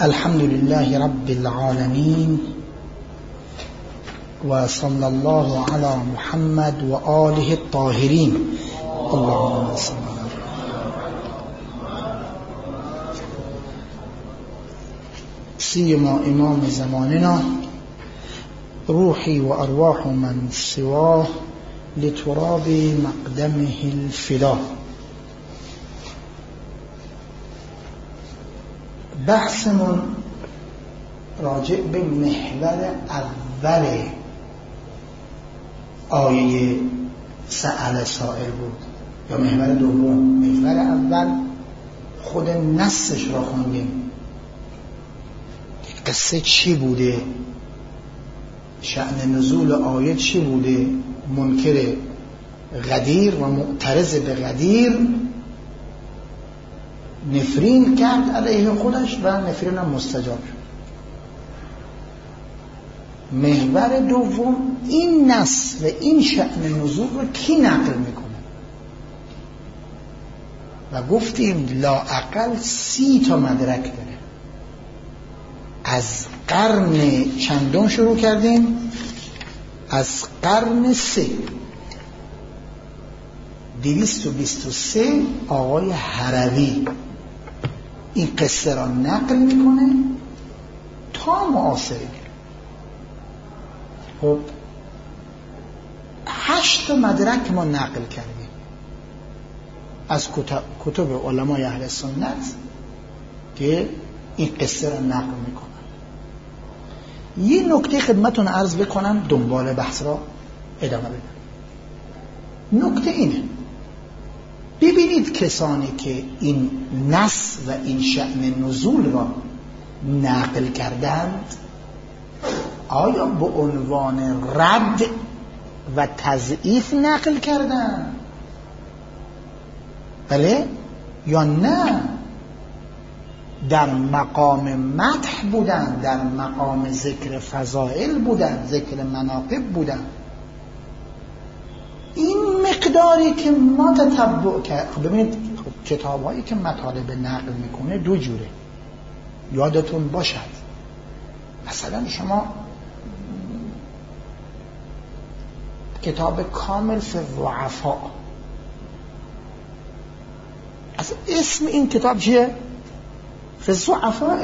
الحمد لله رب العالمين وصلى الله على محمد وآله الطاهرين اللهم صل سيما إمام زماننا روحي وأرواح من سواه لتراب مقدمه الفدا. بحثمون راجع به محور اول آیه سأل سائل بود یا محور دوم؟ محور اول خود نصش را خوندیم، قصه چی بوده، شأن نزول آیه چی بوده، منکر غدیر و معترض به غدیر نفرین کرد علیه خودش و نفرین هم مستجاب شد. محور دوم این نص و این شأن نزول رو کی نقل میکنه و گفتیم لااقل 30 تا مدرک داره. از قرن چندم شروع کردیم؟ از قرن 3 223 آقای هروی این قصه را نقل میکنه تا معاصرین. خب 8 مدرک ما نقل کردیم از کتب علمای اهل سنت که این قصه را نقل میکنن. یه نکته خدمتون عرض بکنم دنبال بحث را ادامه بدم. نکته اینه، ببینید کسانی که این نص و این شأن نزول را نقل کردند آیا به عنوان رد و تضعیف نقل کردند بله یا نه در مقام مدح بودن، در مقام ذکر فضائل بودن، ذکر مناقب بودن؟ این مقداری که ما تتبع کرد. خب ببینید کتابایی که مطالب نقل میکنه دو جوره، یادتون باشد. مثلا شما کتاب کامل فی الضعفاء، از اسم این کتاب چیه؟ فی الضعفاء.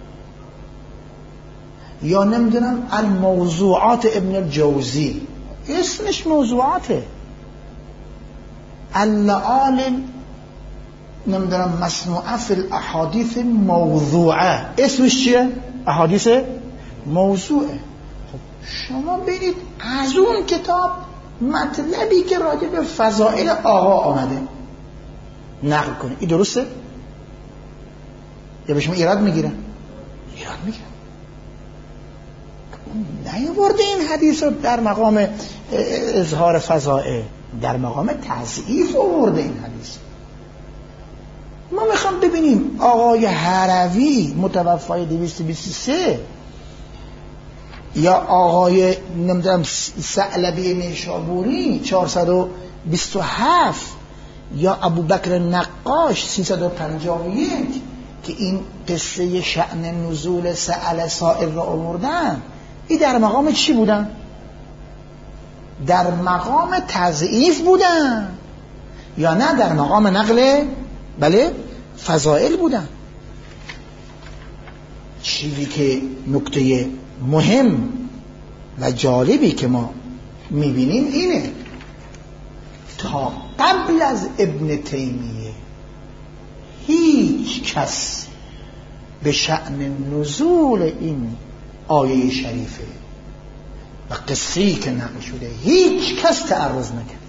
یا نمیدونم الموضوعات ابن الجوزی، اسمش موضوعاته. اللعال نمیدونم مصنوعه فی الاحادیث موضوعه، اسمش چیه؟ احادیث موضوعه. خب شما برید از اون کتاب مطلبی که راجع به فضائل آقا آمده نقل کنید. این درسته؟ یا به شما ایراد میگیرن؟ ایراد میگیرن. نیاورده این حدیث رو در مقام اظهار فضائل، در مقام تضعیف آورده این حدیث. ما میخوام ببینیم آقای هروی متوفای 223 یا آقای نمیدونم ثعلبی نیشابوری 427 یا ابوبکر نقاش 351 که این قصه شأن نزول سأل سائل را آوردن، این در مقام چی بودن؟ در مقام تضعیف بودن یا نه در مقام نقل بله فضائل بودن؟ چیزی که نکته مهم و جالبی که ما میبینیم اینه، تا قبل از ابن تیمیه هیچ کس به شأن نزول این آیه شریفه و قصه‌ای که نقل شده هیچ کس تعرض نکرد.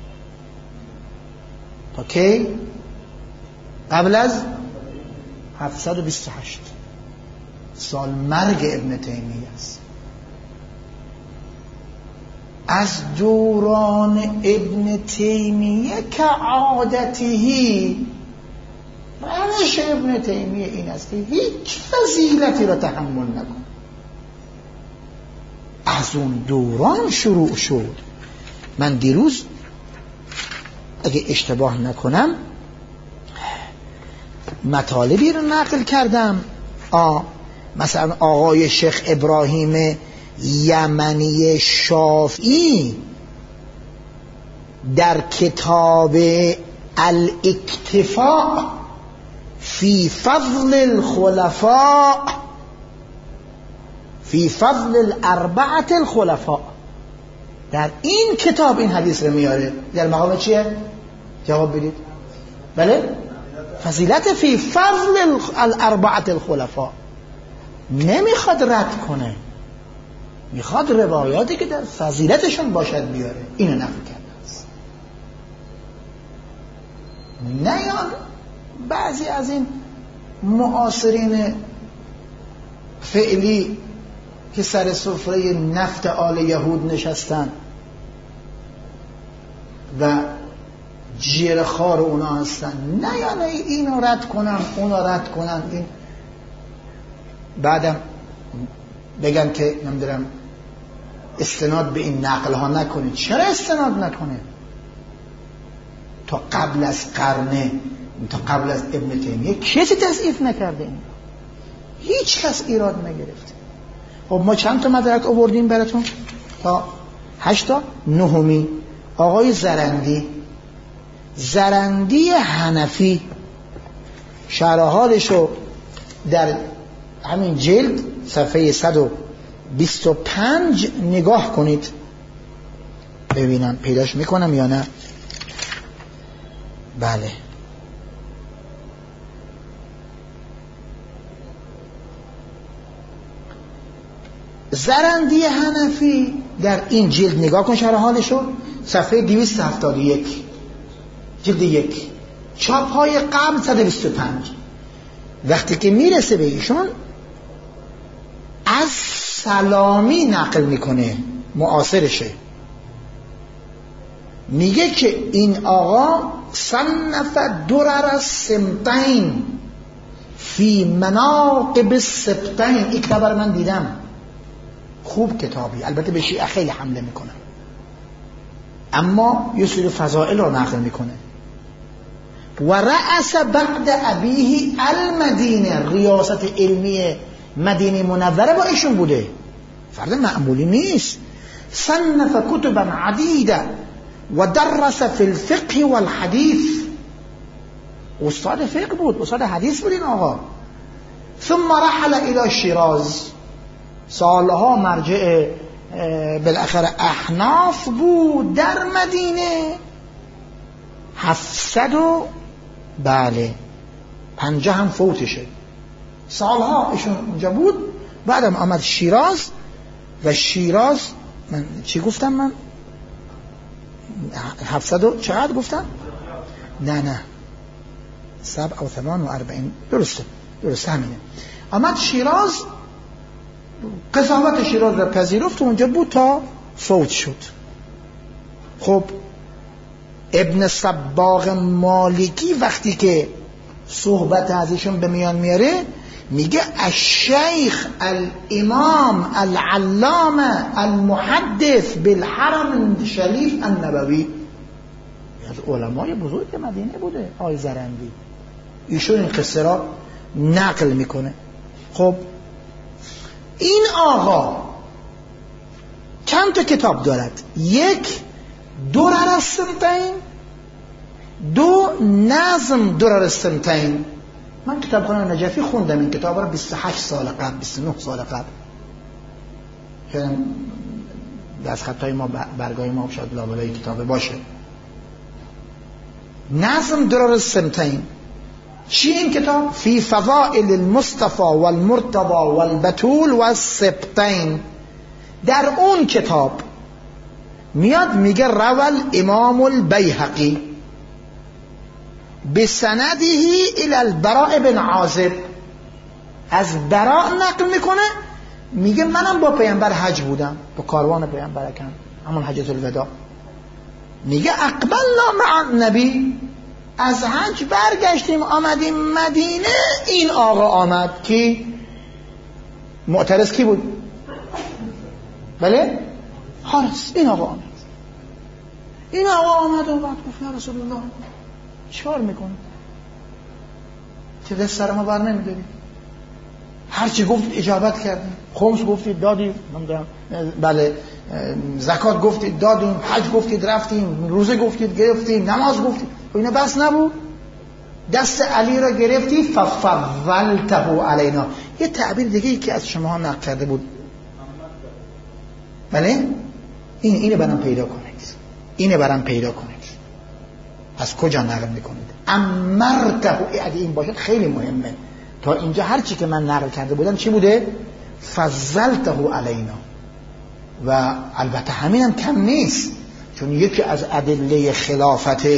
تا کی؟ قبل از 728 سال مرگ ابن تیمیه است. از دوران ابن تیمیه که عادتهی روش ابن تیمیه این است که هیچ فضیلتی را تحمل نکن. از اون دوران شروع شد. من دیروز اگه اشتباه نکنم مطالبی رو نقل کردم مثلا آقای شیخ ابراهیم یمنی شافعی در کتاب الاکتفاء فی فضل الخلفاء فی فضل الاربعه الخلفاء، در این کتاب این حدیث رو میاره. در مقام چیه؟ جواب بدید. بله؟ فضیلت فی فضل الاربعه الخلفاء. نمیخواد رد کنه، میخواد روایاتی که در فضیلتشون باشد بیاره. اینو نقل کرده است. نه یا بعضی از این معاصرین فعلی که سر سفره نفت آل یهود نشستن و جیرخوار اونا هستن، نه یا نه اینو رد کنن اونو رد کنن، این بعدم بگن که نمیدونم استناد به این نقل ها نکنید. چرا استناد نکنه؟ تا قبل از قرن، تا قبل از ابن تیمیه کسی تضعیف نکرده این، هیچ کس ایراد نگرفته. خب ما چند تا مدرک آوردیم براتون؟ تا 8 تا. 9 آقای زرندی حنفی، شرح حالشو در همین جلد صفحه 125 نگاه کنید ببینم پیداش میکنم یا نه. بله، زرندی حنفی در این جلد نگاه کن شرح حالشو، صفحه 271 جلد 1 چاپ های قبل 125. وقتی که میرسه به ایشون از سلامی نقل میکنه، معاصرشه، میگه که این آقا صنف درر السمطین فی مناقب السبطین. این کتاب رو من دیدم، خوب کتابی، البته به شیعه خیلی حمله میکنه اما یه سری فضائل رو نقل میکنه. و رأس بعد ابیه المدینه، ریاست علمی مدینه منوره با ایشون بوده، فرد معمولی نیست. صنف کتبا عدیده و درس فی الفقه والحدیث، استاد فقه بود، استاد حدیث بود این آقا. ثم رحل الى شیراز، سالها مرجع بالاخره احناف بود در مدینه. 750 هم فوتشه، سالها ایشون اونجا بود. بعدم آمد شیراز و شیراز من چی گفتم؟ من 700 چقدر گفتم؟ نه 47 درسته همینه. آمد شیراز، قضاوت شیراز را پذیرفت و اونجا بود تا فوت شد. خب ابن صباغ مالکی وقتی که صحبت ازشون به میان میاره میگه الشیخ الامام العلامه المحدث بالحرم شریف النبوی، از علمای بزرگ مدینه بوده آقای زرندی. ایشون این قصه را نقل میکنه. خب این آقا چند تا کتاب دارد؟ 1 درر السمطین، 2 نظم درر السمطین. من کتابخانه نجفی خوندم این کتاب را 28 سال قبل، 29 سال قبل. خیلی دست خطای ما، برگای ما شاید لابلای کتابه باشه. نظم درر السمطین چی این کتاب؟ فی فضائل المصطفى والمرتضى والبتول والسبطین. در اون کتاب میاد میگه روال امام البیهقی بسنده الى البراء بن عازب، از براء نقل میکنه، میگه منم با پیامبر حج بودم، با کاروان پیامبر کردم، همون حجۃ الوداع. میگه اقبلنا مع النبی، از حج برگشتیم آمدیم مدینه، این آقا آمد. کی معترض کی بود؟ بله حارس. این آقا آمد و بعد گفت یا رسول الله چیکار میکنی؟ چه دست سر ما بر نمیداری؟ هرچی گفتید اجابت کردیم، خمس گفتید دادیم، بله زکات گفتید دادیم، حج گفتید رفتیم، روزه گفتید گرفتیم، نماز گفتید. اینا بس نبود؟ دست علی را گرفتی ففضلته علینا. یه تعبیر دیگه ای که از شما نقل کرده بود، بله اینو برام پیدا کنید. از کجا نقل میکنید؟ امرته، اگه این باشد خیلی مهمه. تا اینجا هر چی که من نقل کرده بودم چی بوده؟ فضلته علینا. و البته همینم کم نیست، چون یکی از ادله خلافت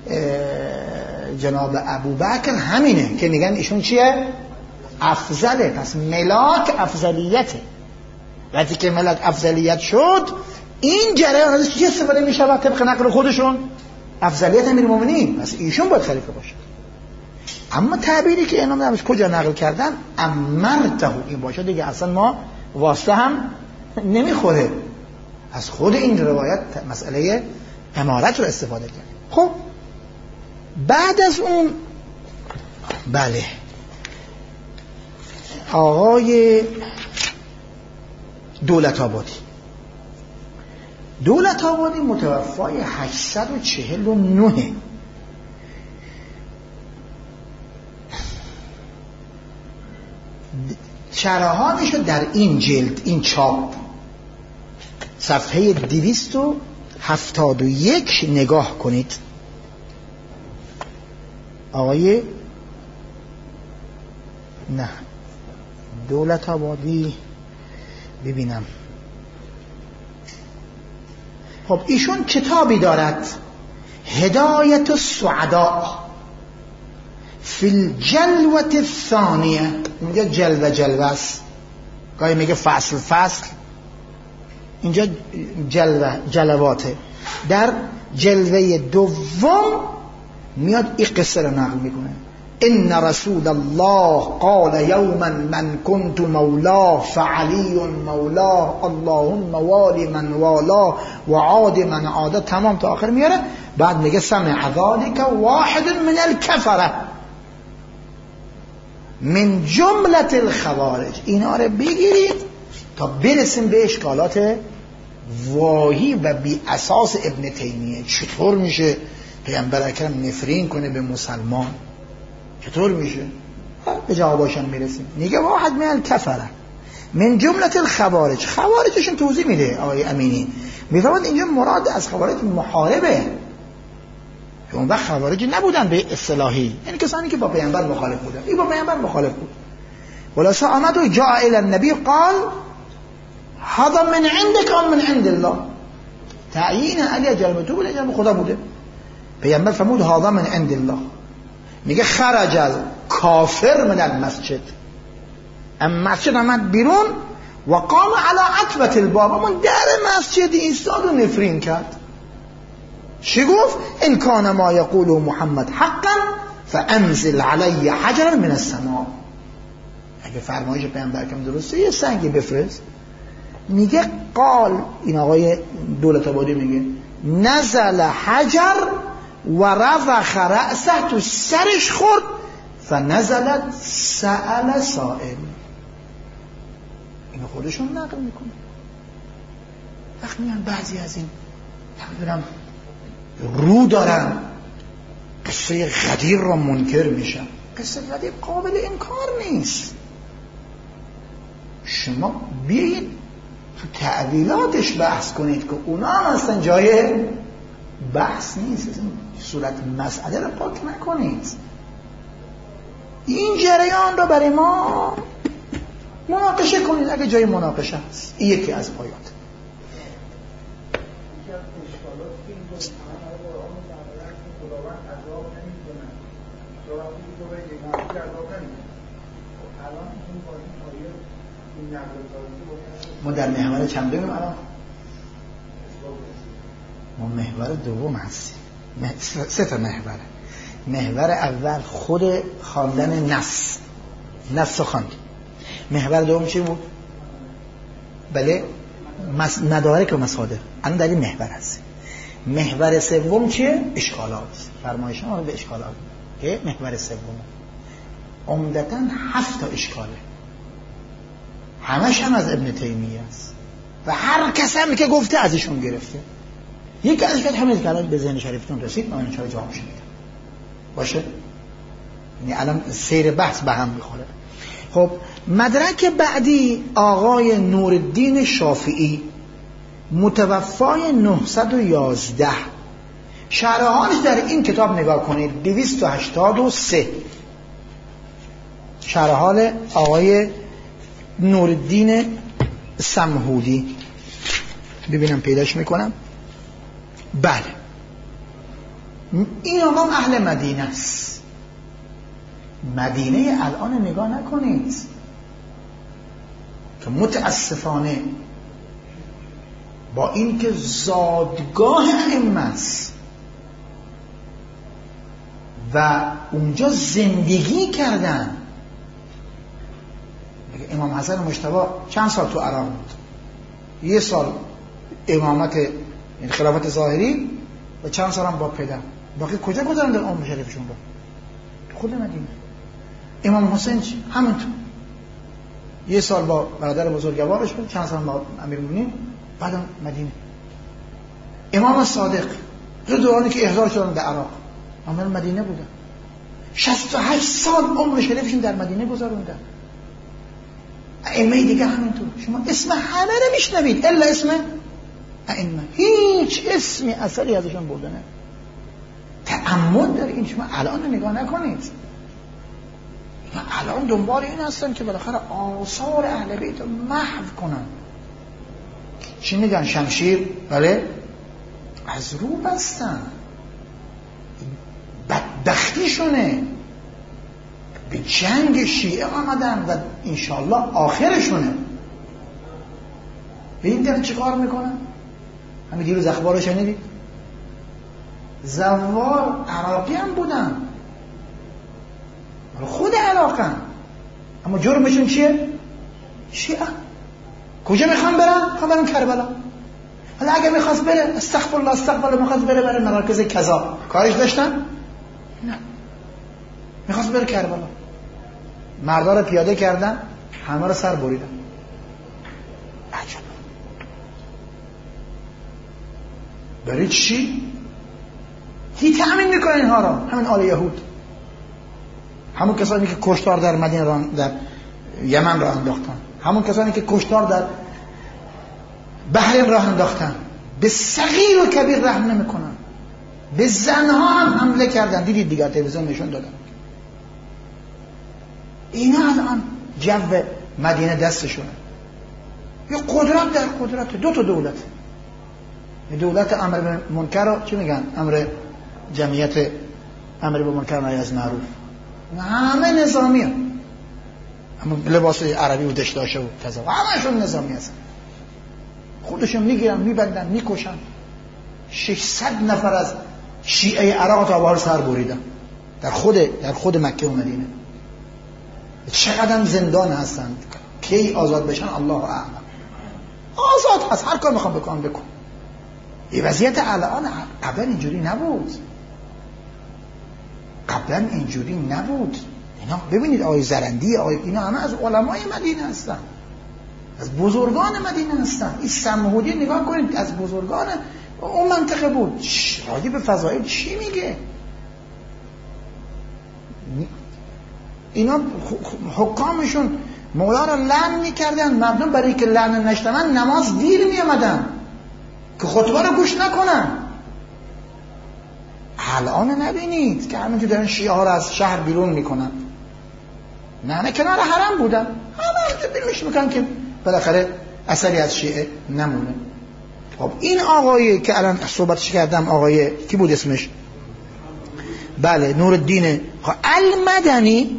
جناب ابوبکر همینه که میگن ایشون چیه؟ افضله. پس ملاک افضلیته. وقتی که ملاک افضلیت شد، این جریان ازش چی استفاده میشه طبق نقل خودشون؟ افضلیت امیرالمومنین. پس ایشون باید خلیفه باشه. اما تعبیری که اینا نمیشه کجا نقل کردن امرته، این باشه دیگه اصلا ما واسطه هم نمیخوره. از خود این روایت مسئله امارت رو استفاده کرد. خب بعد از اون بله آقای دولت آبادی متوفای 849. شرحانشو در این جلد، این چاپ، صفحه 271 نگاه کنید. آقای دولت آبادی ببینم. خب ایشون کتابی دارد، هدایت السعداء فی الجلوة الثانیه. اینجا جلوه است، گاهی میگه فصل، اینجا جلواته. در جلوه دوم میاد این قصه رو نقل میکنه. ان رسول الله قال یوما من كنت مولاه فعلی مولاه اللهم والی من والاه و عاد من عاد، تمام تا آخر میاره. بعد میگه سمع ذلك واحد من الكفره من جملة الخوارج. اینا رو بگیرید تا برسیم به اشکالات واهی و بی اساس ابن تیمیه. چطور میشه پیامبر اکرم نفرین کنه به مسلمان؟ چطور میشه؟ به جواباشون میرسیم. میگه واحد من الکفره من جملة الخوارج. خوارجشون توضیح میده آقای امینی، میفرماد اینجا مراد از خوارج محاربه. اون وقت خوارج نبودن به اصطلاحی، یعنی کسانی که با پیامبر مخالف بودن. این با پیامبر مخالف بود. خلاصه آمد و جاء الی النبی قال هذا من عندك ام من عند الله. تعیین علی جلب تو بوده، جلب خدا بوده. پیامبر فرمود هذا من عند الله. میگه خرج از کافر من المسجد، اما مسجد آمد بیرون و قام علی عتبة الباب، اما در مسجد ایستاد و نفرین کرد. چی گفت؟ ان کان ما یقوله محمد حقا فانزل علی حجرا من السماء. اگه فرمایش پیامبر کم درسته یه سنگی بفرست. میگه قال، این آقای دولت آبادی میگه نزل حجر و رفخ رأسه، تو سرش خورد. فنزلت سأل سائل. اینو خودشون نقل میکنه. وقت میان بعضی از این نمیدونم رو دارن قصه غدیر را منکر میشن. قصه غدیر قابل انکار نیست. شما بیایید تو تعویلاتش بحث کنید که اونا هم اصلا جای بحث نیست. صورت مسئله رو پاک نکنید. این جریان رو برای ما مناقشه کنید اگه جای مناقشه هست. این یکی از آیات. ما در محور چند بگیم الان؟ ما محور دوم هستیم. 3 تا محوره. محور اول خود خواندن نص خواندیم. محور دوم چی بود؟ بله مدارک و مصادر. الان در این محور هستیم. محور سوم چیه؟ اشکالات. فرمایش ما به اشکالات که محور سوم عمدتاً 7 تا اشکاله. همش هم از ابن تیمیه است و هر کس هم که گفته ازشون گرفته. یک از که همین که الان به ذهن شریفتون رسید من انشاءالله جوابش میدم باشه. یعنی الان سیر بحث به هم میخوره. خب مدرک بعدی آقای نورالدین شافعی متوفای 911 شرحالش در این کتاب نگاه کنید 283 شرحال آقای نورالدین سمهودی ببینم پیداش میکنم. بله این آقا اهل مدینه است. مدینه الان نگاه نکنید که متاسفانه با این که زادگاه ائمه است و اونجا زندگی کردن. امام حسن مجتبی چند سال تو عراق بود؟ 1 سال امامت یعنی خلافت ظاهری و چند سال هم با پدر. باقی کجا گذراندن عمر شریفشون رو؟ خود مدینه. امام حسین همینطور 1 سال با برادر بزرگوارش بود، چند سال با امیرالمومنین، بعدم مدینه. امام صادق دورانی که احضار شدن در عراق عامل مدینه بودن. 68 سال عمر شریفشون در مدینه گذروندن. ائمه دیگه همینطور. شما اسم همه رو میشنوید الا اسم ائمه، هیچ اسمی اثری ازشون برده نه. تعمد در این شما الان نگاه نکنید. الان دنبال این هستن که بالاخره آثار اهل بیت رو محو کنن. چی میگن؟ شمشیر بله از رو بستن. بدبختیشونه به جنگ شیعه آمدن و انشالله آخرشونه. به این دارن چی کار میکنن؟ همین دیروز اخبارو شنیدید؟ زوار عراقی هم بودن، خود عراقن، اما جرمشون چیه؟ شیعه. کجا میخوان برن؟ میخوان برن کربلا. حالا اگه میخواست بره استغفرالله استغفرالله میخواست بره مراکز کذا، کارش داشتن؟ نه، میخواست بره کربلا. مردا رو پیاده کردن، همه رو سر بریدن. عجب. برای چی؟ کی تأمین میکنه اینها رو؟ همین آل یهود، همون کسانی که کشتار در مدینه در یمن راه انداختن، همون کسانی که کشتار در بحرین راه انداختن. به صغیر و کبیر رحم نمیکنن. به زنها هم حمله کردن. دیدید دیگه تلویزیون نشون دادن. اینا الان جو مدینه دستشونه. یه قدرت در قدرت. 2 تا دولت. دولت امر به منکر رو چی میگن؟ امر جمعیت امر به منکر و نهی از معروف. همه نظامی هم. اما لباس عربی و دشداشه و کذا همه‌شون نظامی هستن. خودشون میگیرن، میبندن، میکشن. 600 نفر از شیعه عراق تا بار سر بریدن در خود مکه و مدینه. چقدر زندان هستند، کی آزاد بشن الله اعلم. آزاد هست، هر کار میخوام بکن. این وضعیت الان قبلا اینجوری نبود. اینا ببینید آقای زرندی، اینا همه از علمای مدینه هستن، از بزرگان مدینه هستن. این سمهودی نگاه کنید، از بزرگان اون منطقه بود. راجع به فضائل چی میگه؟ اینا حکامشون مولا رو لعن میکردن، مردم برای که لعن نشتن نماز دیر میامدن که خطبه رو گوش نکنن. الان نبینید که همینجور دارن شیعه ها رو از شهر بیرون میکنن. نه کنار حرم بودن، همه بیرونش میکنن که بالاخره اثری از شیعه نمونه. خب این آقایی که الان صحبتش کردم، آقای کی بود اسمش؟ بله نورالدین المدنی،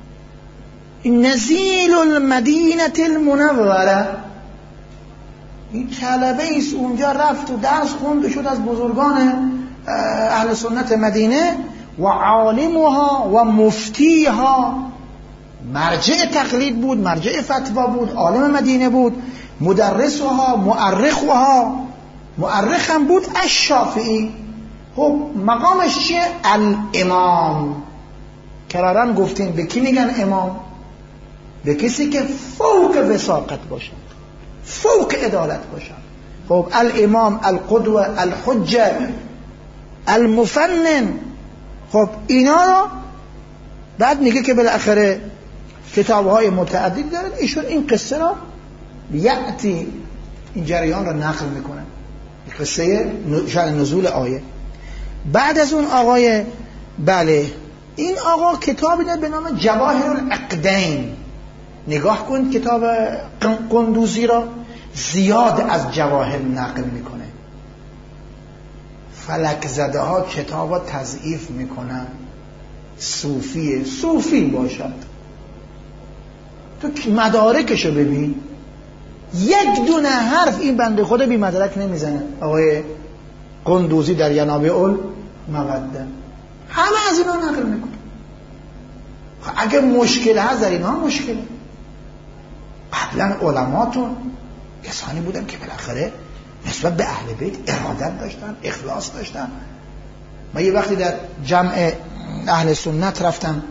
نزیل المدینه المنوره. این طلبه ایست اونجا رفت و درس خوند و شد از بزرگان اهل سنت مدینه و عالمها و مفتیها. مرجع تقلید بود، مرجع فتوا بود، عالم مدینه بود، مدرسها، مؤرخ هم بود. الشافعی خب مقامش چیه؟ الامام. کرارن گفتیم به کی میگن امام؟ به کسی که فوق وساقت باشد، فوق عدالت باشد. خب الامام، القدوه، الحجه، المفنن، خب اینا رو بعد میگه که بالاخره کتاب‌های متعددی دارن. ایشون این قصه را یعطی، این جریان را نقل میکنه، قصه شأن نزول آیه. بعد از اون آقای بله این آقا کتابی داره به نام جواهر العقدین. نگاه کن کتاب قندوزی را، زیاد از جواهر نقل میکنه. فلک زده ها کتاب را تضعیف میکنن. صوفی باشد، تو مدارکشو ببین، یک دونه حرف این بنده خدا بی مدرک نمیزنه. آقای قندوزی در ینابع الموده همه از اینا نقل میکنه. اگه مشکل هست در اینا مشکله. قبلا علماتون کسانی بودن که بالاخره نسبت به اهل بیت ارادت داشتن، اخلاص داشتن. من یه وقتی در جمع اهل سنت رفتم،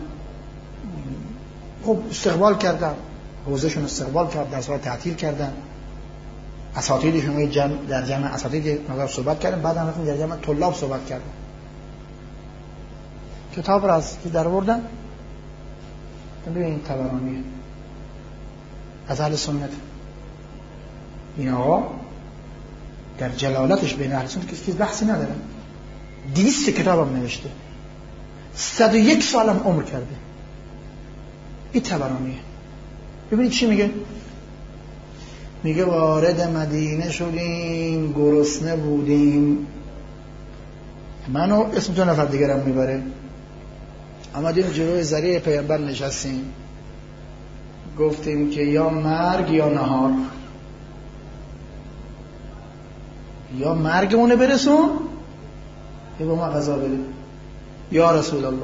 خب استقبال کردم، حوزهشون استقبال کرد، درس‌ها تعطیل کردن، اساتیدشون در جمع اساتید نظر صحبت کردن، بعد رفتم در جمع طلاب صحبت کردم. کتاب را از که در آوردن، ببین طبرانی از اهل سنت، این آقا در جلالتش بین اهل سنت کسی بحثی نداره. 200 کتابم نوشته، 101 سالم عمر کرده. این طبرانیه. ببینید چی میگه. میگه وارد مدینه شدیم، گرسنه بودیم، منو اسم 2 نفر دیگرم میبره، آمدیم جلوی ذریع پیامبر نشستیم، گفتیم که یا مرگ یا نهار، یا مرگمونه برسون یا با ما غذا بده. یا رسول الله.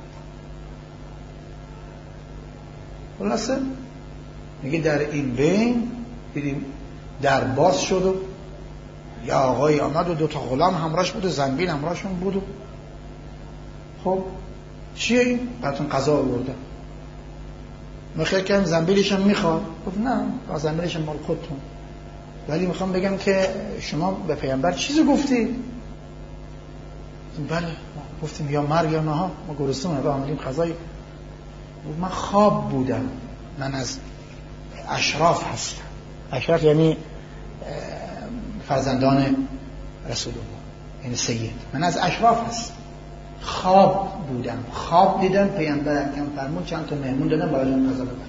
خلاصه میگه در این بین دیدیم در باز شد و یا آقای آمد و 2 تا غلام همراهش بود و زنبیل همراهشون بود و خب چیه این؟ براتون غذا آوردم. من خیلی کردم زنبیلشم میخواد. گفت نه زنبیلشم مال خودتون، ولی میخوام بگم که شما به پیامبر چیزی گفتی؟ بله گفتیم یا مرگ یا نهار، ما گرسنه‌ام و آمدیم غذای. من خواب بودم، من از اشراف هستم. اشراف یعنی فرزندان رسول الله، یعنی سید. من از اشراف هستم. خواب بودم، خواب دیدم پیامبر اکرم فرمود چند تا مهمون دادن براشون غذا ببرن.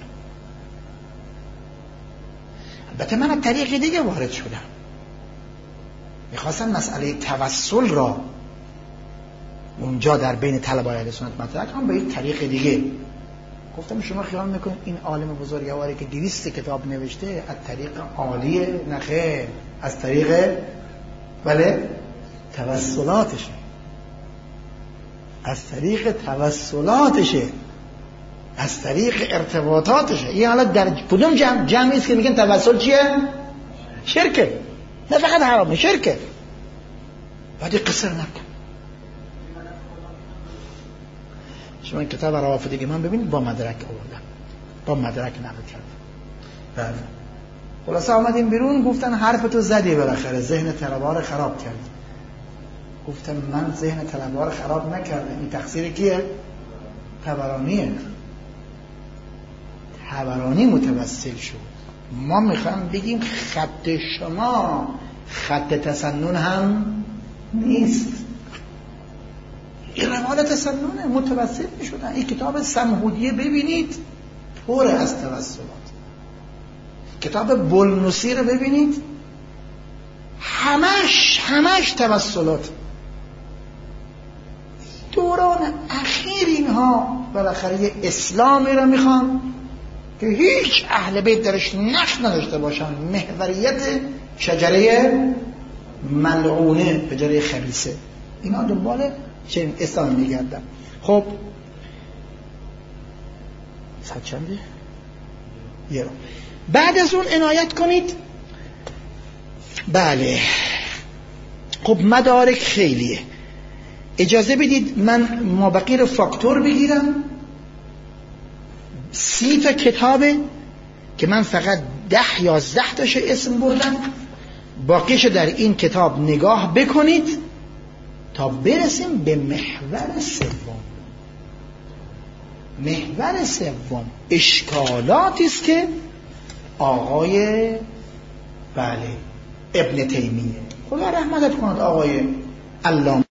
البته من از طریق دیگه وارد شدم، میخواستم مسئله توسل را اونجا در بین طلبای اهل سنت مطرح کنم به یک طریق دیگه. گفتم شما خیال میکنید این عالم بزرگواری که 200 کتاب نوشته از طریق عالیه؟ نخیر، از طریق بله توسلاتشه، از طریق توسلاتشه، از طریق ارتباطاتشه. این حالا در کدوم جمعی است که میگن توسل چیه؟ شرکه، نه فقط حرامه، شرکه. باید قصر نکن. شما این کتاب روافدی که من ببینید با مدرک آوردم، با مدرک نقل کردم. بله. خلاصه آمدیم بیرون، گفتن حرفتو زدی بالاخره، ذهن طلبه‌ها خراب کردی. گفتم من ذهن طلبه‌ها خراب نکردم، این تقصیر کیه؟ طبرانیه. طبرانی متوسل شد. ما میخوام بگیم خط شما خط تسنن هم نیست، این روال تسننه، متوسل میشدن. این کتاب سمهودیه ببینید پر از توسلات. کتاب بلنوسی رو ببینید همش توسلات. دوران اخیر اینها بالاخره یه اسلامی رو میخوان که هیچ اهل بیت درش نقش نداشته باشن، محوریت شجره ملعونه، شجره خبیثه. اینا دنبال چنین اسلام میگردن. خب ساعت چنده؟ یه رو. بعد از اون عنایت کنید. بله خب مدارک خیلیه. اجازه بدید من مابقی رو فاکتور بگیرم. 30 تا کتابه که من فقط 10 یا 11 تاش اسم بردم، باقیش در این کتاب نگاه بکنید تا برسیم به محور سوم. محور سوم اشکالاتی است که آقای ابن تیمیه، خدا رحمتت کند، آقای علامه